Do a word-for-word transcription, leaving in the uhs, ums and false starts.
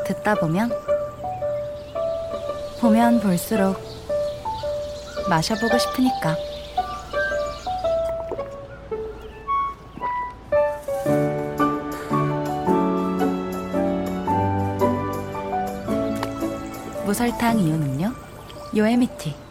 듣다 보면 보면 볼수록 마셔보고 싶으니까. 무설탕 이온 음료 요에미티.